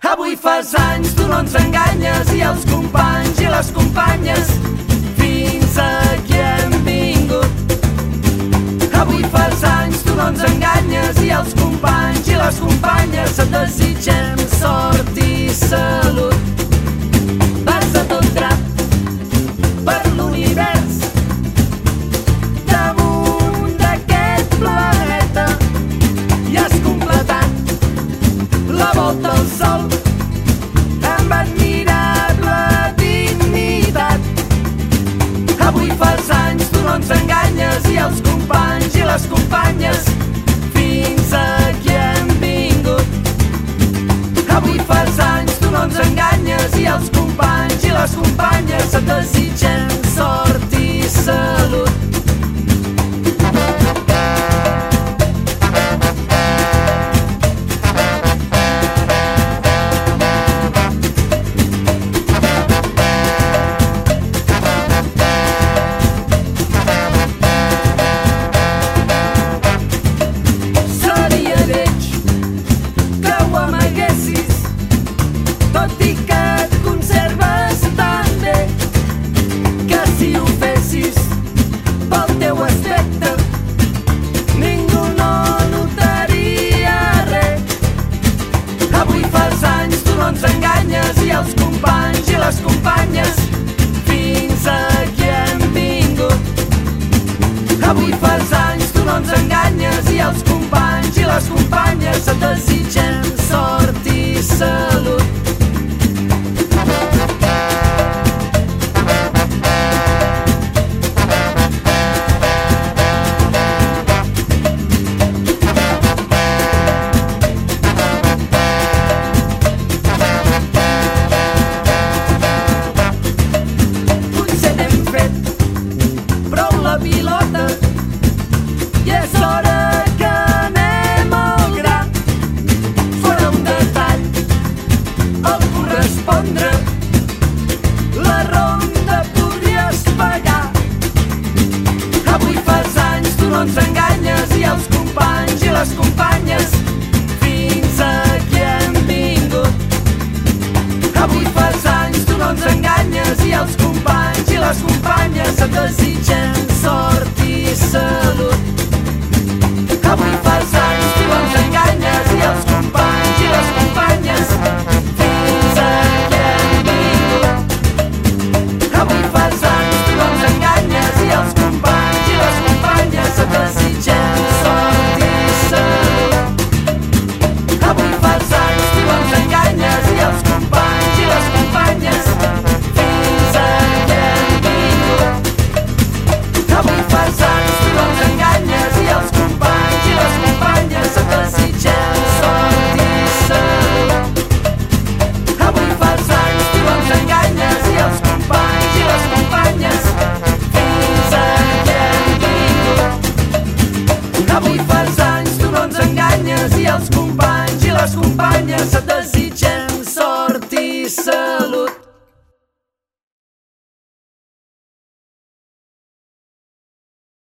Avui fas anys, tu no ens enganyes, i els companys i les companyes fins aquí hem vingut. Avui fas anys, tu no ens enganyes, i els companys i les companyes et desitgem sort i salut. Vas a tot drap per l'univers, damunt d'aquest planeta, i has completat la volta al sol amb admirable dignitat. Avui fas anys, tu no ens enganyes, i els companys i les companyes fins aquí hem vingut. Avui fas anys, tu no ens enganyes, i els companys i les companyes et desitgem sort i salut. Tot i que et conserves tan bé, que si ho fessis pel teu aspecte ningú no notaria res. Avui fas anys, tu no ens enganyes, i els companys i les companyes fins aquí hem vingut. Avui fas anys, tu no ens enganyes, i els companys i les companyes et desitgem sort i salut. Pilota, i és hora que anem al gra. Fora un detall el correspondre, la ronda podries pagar. Avui fas anys, tu no ens enganyes, i els companys i les companyes fins aquí hem vingut. Avui fas anys, tu no ens enganyes, i els companys i les companyes et desitgem sort i salut. Avui fas anys, tu no ens enganyes, i els companys i les companyes fins aquí hem vingut. Avui fas anys, tu no ens enganyes, i els companys i les companyes et desitgem sort i salut. Avui fas anys, tu no ens enganyes, i els companys i les companyes fins aquí hem vingut. Avui fas anys, tu no ens enganyes, i els companys i les companyes et desitgem sort i salut. Avui fas anys, tu no ens enganyes, i els companys i les companyes fins aquí hem vingut. Avui fas anys, tu no ens enganyes, i els companys i les companyes et desitgem